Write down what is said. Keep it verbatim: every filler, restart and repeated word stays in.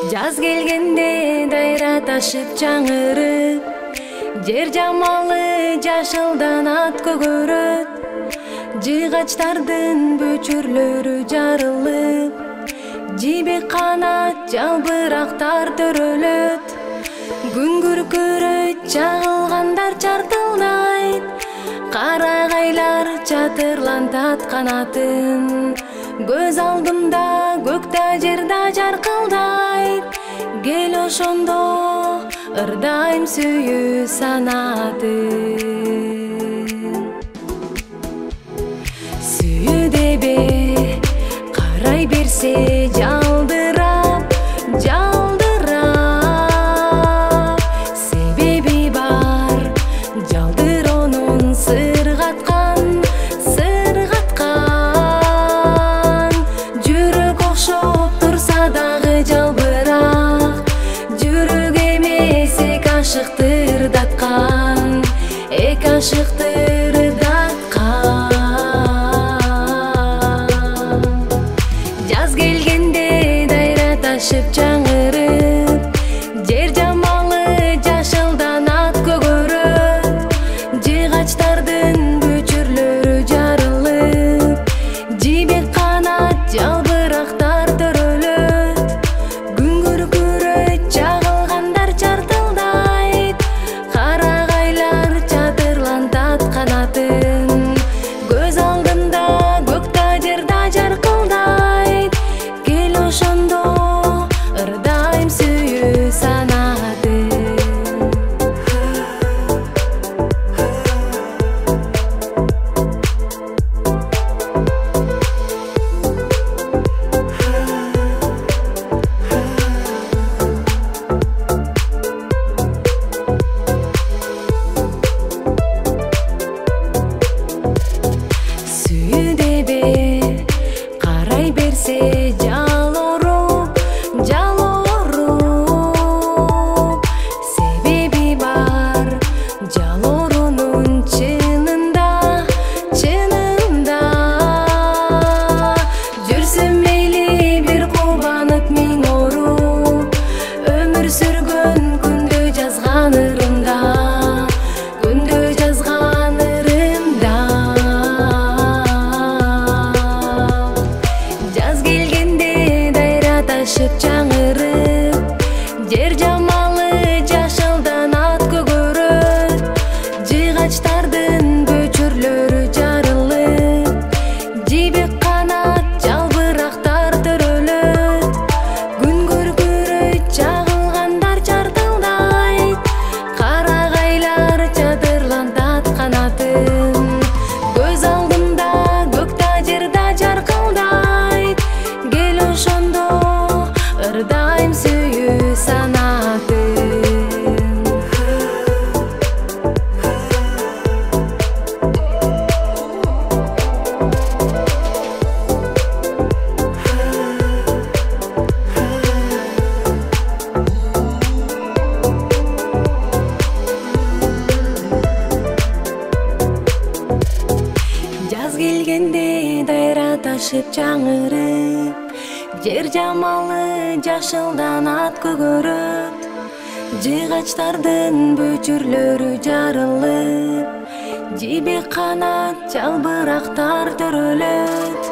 Жаз келгенде дайра ташып жаңырып, жер жамалы жашылдан ат көгөрөт. Жыгачтардын бөчүрлөрү жарылып, жибек канат жалбырактар төрөлөт. Күн күркүрөйт, чагылгандар чартылдайт, карагайлар чатырлантат канатын. Көз алдымда көктө жерда жаркылдайт, кел ошондо ырдайм сүйүү санатын. Сүйүү дебе карай берсе жалдырап, жалдырап, себеби бар жалдыроонун сыргаткан, сыргаткан. Жүрөк окшоп турса дагы жалбырак, жүрөк эмес эки ашыктыр даткан, эки ашыктыр даткан. Жаз келгенде дайра ташып жаңырып, жер жамалы жашылдан ат көгөрөт. Жыгачтардын бөчүрлөрү жарылып, жибек канат жалбырактар төрөлөт. Күн күркүрөйт, чагылгандар чартылдайт, карагайлар чатырлантат канатын. Көз алдымда көктө жерда жаркылдайт, кел ошондо ырдайм сүйүү санатын. Сүйүү дебе карай берсе жалоруп, жалоруп, себеби бар жалоруунун чынында, чынында. Жүрсүн мейли бир кубанып миң ооруп, өмүр сүргөн күндө жазган ырымда, күндө жазган ырымда. Жаз келгенде дайра ташып жаңырып, жер жамалы жашылдан ат көгөрөт. Жыгачтардын бөчүрлөрү жарылып, жибек канат жалбырактар төрөлөт. Күн күркүрөйт, чагылгандар чартылдайт, карагайлар чатырлантат канатын. Көз алдымда көктө жерда жаркылдайт, кел ошондо ырдайм сүйүү санатын. Жаз келгенде дайра ташып жаңырып, жер жамалы жашылдан ат көгөрөт. Жыгачтардын бөчүрлөрү жарылып, жибек канат жалбырактар төрөлөт.